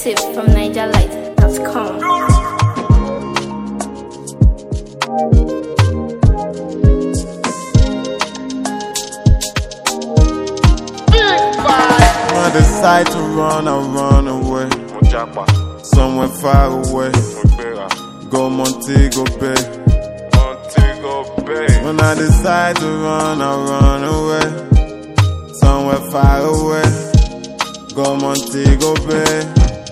Exclusive from NigerLight.com. I decide to run, I run away. Somewhere far away. Go Montego Bay. When I decide to run, I run away. Somewhere far away. Go Montego Bay.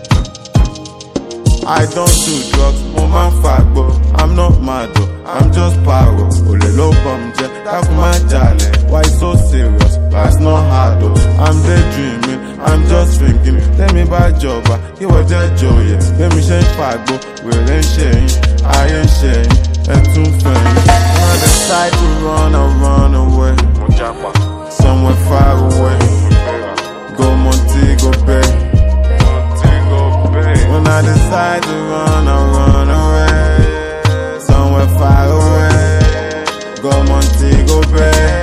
I don't do drugs, woman fagbo. I'm not mad though, I'm just paro. Ole lo bomje, that's my jale. Why so serious? Life's not hard though. I'm daydreaming, I'm just thinking. Tell me about job, you were just joy. Let me change fagbo, we ain't sharing, I ain't sharing. And too funny. When I decide to run, I run away. Somewhere far away. Go Montego Bay. When I decide to run, I run away. Somewhere far away. Go Montego Bay.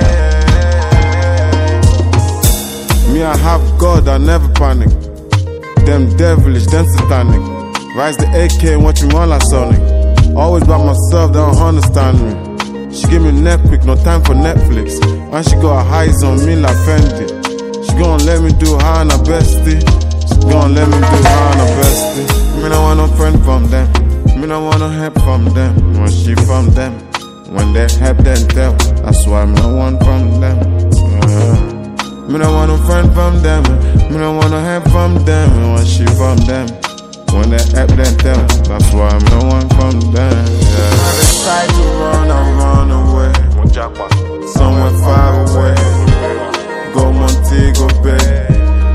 Me, I have God, I never panic. Them devilish, them satanic. Rise the AK and watch me run like Sonic. Always by myself, they don't understand me. She give me neck quick, no time for Netflix. And she got her eyes on me like Fendi. She gon' let me do her and her bestie. Gon' let me do her and her bestie. Me don't want no friend from them. Me don't want no help from them. When she from them. When they help them tell. That's why me don't want from them. Me don't want no friend from them. Me don't want no help from them. When she from them. When they help them tell. That's why me don't want from them. I decide to run, I run away. Somewhere far away. Go Montego Bay.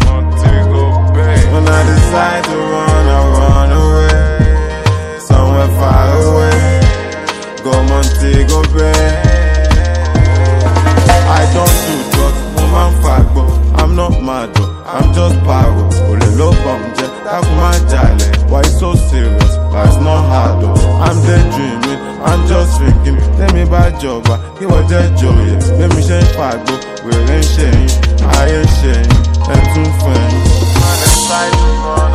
When I decide to run, I run away. Somewhere far away. Go Montego Bay. I don't do drugs, woman fagbo. I'm not mad though, I'm just paro. Ole lo bomje, that's my jale. Why so serious? Life's not hard though. I'm daydreaming, I'm just thinking. Tell me about job, you were just joyous. Let me change fagbo, we ain't sharing, I ain't sharing. And too funny. I decide to run.